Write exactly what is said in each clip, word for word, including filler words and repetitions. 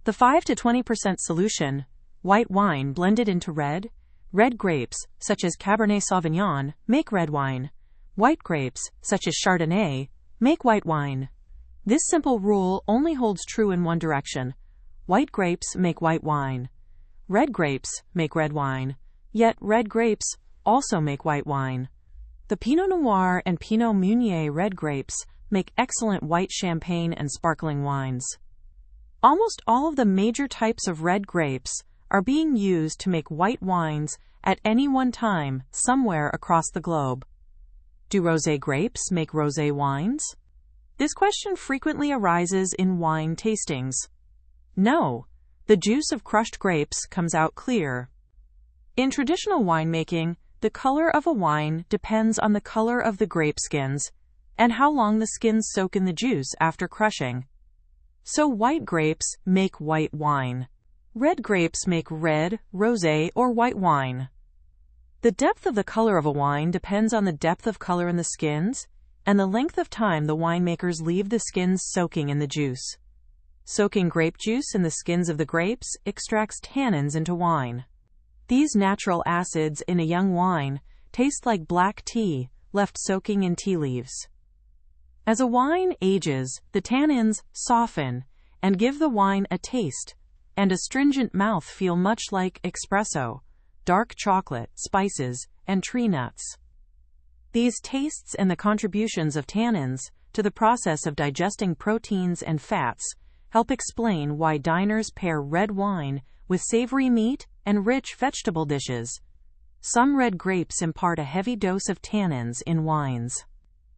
The five to twenty percent solution, white wine blended into red, red grapes, such as Cabernet Sauvignon, make red wine. White grapes, such as Chardonnay, make white wine. This simple rule only holds true in one direction. White grapes make white wine. Red grapes make red wine. Yet red grapes also make white wine. The Pinot Noir and Pinot Meunier red grapes make excellent white champagne and sparkling wines. Almost all of the major types of red grapes are being used to make white wines at any one time somewhere across the globe. Do rosé grapes make rosé wines? This question frequently arises in wine tastings. No, the juice of crushed grapes comes out clear. In traditional winemaking, the color of a wine depends on the color of the grape skins and how long the skins soak in the juice after crushing. So white grapes make white wine. Red grapes make red, rosé, or white wine. The depth of the color of a wine depends on the depth of color in the skins and the length of time the winemakers leave the skins soaking in the juice. Soaking grape juice in the skins of the grapes extracts tannins into wine. These natural acids in a young wine taste like black tea left soaking in tea leaves. As a wine ages, the tannins soften and give the wine a taste and astringent mouth-feel much like espresso, dark chocolate, spices, and tree nuts. These tastes and the contributions of tannins to the process of digesting proteins and fats help explain why diners pair red wine with savory meat and rich vegetable dishes. Some red grapes impart a heavy dose of tannins in wines.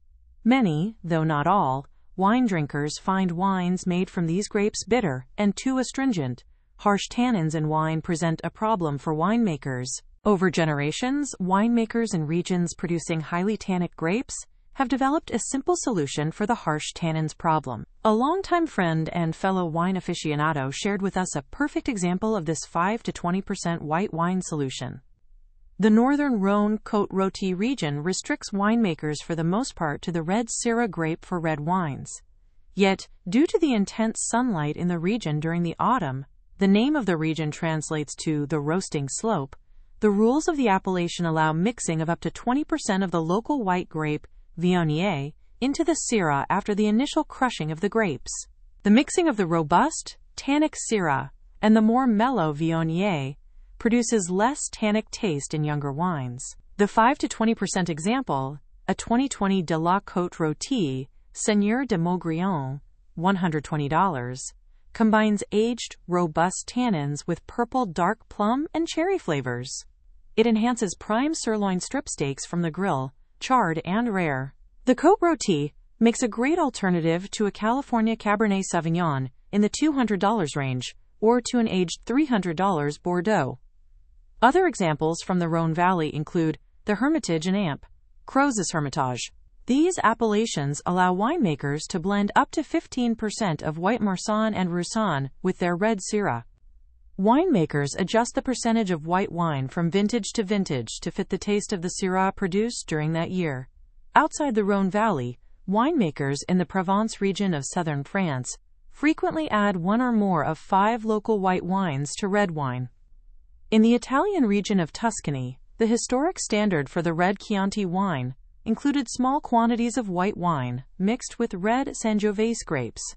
Many, though not all, wine drinkers find wines made from these grapes bitter and too astringent. Harsh tannins in wine present a problem for winemakers. Over generations, winemakers in regions producing highly tannic grapes have developed a simple solution for the harsh tannins problem. A longtime friend and fellow wine aficionado shared with us a perfect example of this five to twenty percent white wine solution. The northern Rhône-Côte-Rôtie region restricts winemakers for the most part to the red Syrah grape for red wines. Yet, due to the intense sunlight in the region during the autumn, the name of the region translates to the roasting slope, the rules of the appellation allow mixing of up to twenty percent of the local white grape, Viognier, into the Syrah after the initial crushing of the grapes. The mixing of the robust, tannic Syrah and the more mellow Viognier produces less tannic taste in younger wines. The five to twenty percent example, a twenty twenty De la Côte-Rôtie, Seigneur de Maugrillon, one hundred twenty dollars, combines aged, robust tannins with purple dark plum and cherry flavors. It enhances prime sirloin strip steaks from the grill, charred and rare. The Côte-Rôtie makes a great alternative to a California Cabernet Sauvignon in the two hundred dollars range, or to an aged three hundred dollars Bordeaux. Other examples from the Rhône Valley include the Hermitage and Amp, Crozes Hermitage. These appellations allow winemakers to blend up to fifteen percent of white Marsanne and Roussanne with their red Syrah. Winemakers adjust the percentage of white wine from vintage to vintage to fit the taste of the Syrah produced during that year. Outside the Rhône Valley, winemakers in the Provence region of southern France frequently add one or more of five local white wines to red wine. In the Italian region of Tuscany, the historic standard for the red Chianti wine included small quantities of white wine mixed with red Sangiovese grapes.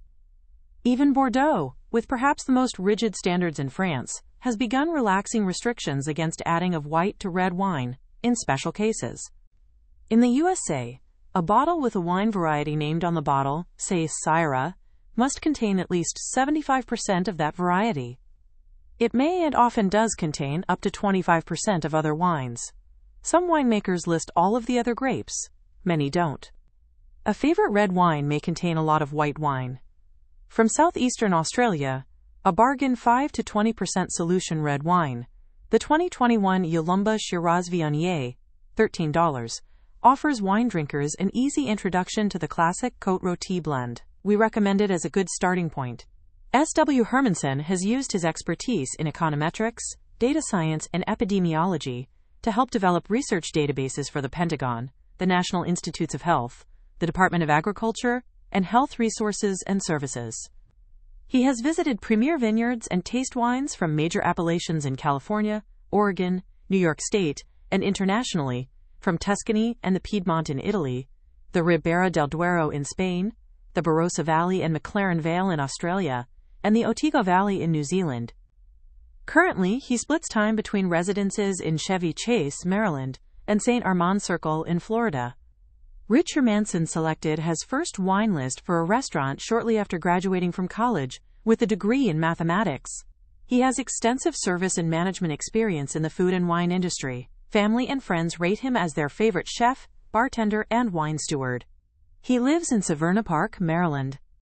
Even Bordeaux, with perhaps the most rigid standards in France, has begun relaxing restrictions against adding of white to red wine in special cases. In the U S A, a bottle with a wine variety named on the bottle, say Syrah, must contain at least seventy-five percent of that variety. It may and often does contain up to twenty-five percent of other wines. Some winemakers list all of the other grapes. Many don't. A favorite red wine may contain a lot of white wine. From southeastern Australia, a bargain five to twenty percent solution red wine, the twenty twenty-one Yalumba Shiraz Viognier, thirteen dollars, offers wine drinkers an easy introduction to the classic Côte-Rôtie blend. We recommend it as a good starting point. S W Hermanson has used his expertise in econometrics, data science, and epidemiology to help develop research databases for the Pentagon, the National Institutes of Health, the Department of Agriculture, and Health Resources and Services. He has visited premier vineyards and taste wines from major appellations in California, Oregon, New York State, and internationally, from Tuscany and the Piedmont in Italy, the Ribera del Duero in Spain, the Barossa Valley and McLaren Vale in Australia, and the Otago Valley in New Zealand. Currently, he splits time between residences in Chevy Chase, Maryland, and Saint Armand Circle in Florida. Rich Hermanson selected his first wine list for a restaurant shortly after graduating from college, with a degree in mathematics. He has extensive service and management experience in the food and wine industry. Family and friends rate him as their favorite chef, bartender, and wine steward. He lives in Severna Park, Maryland.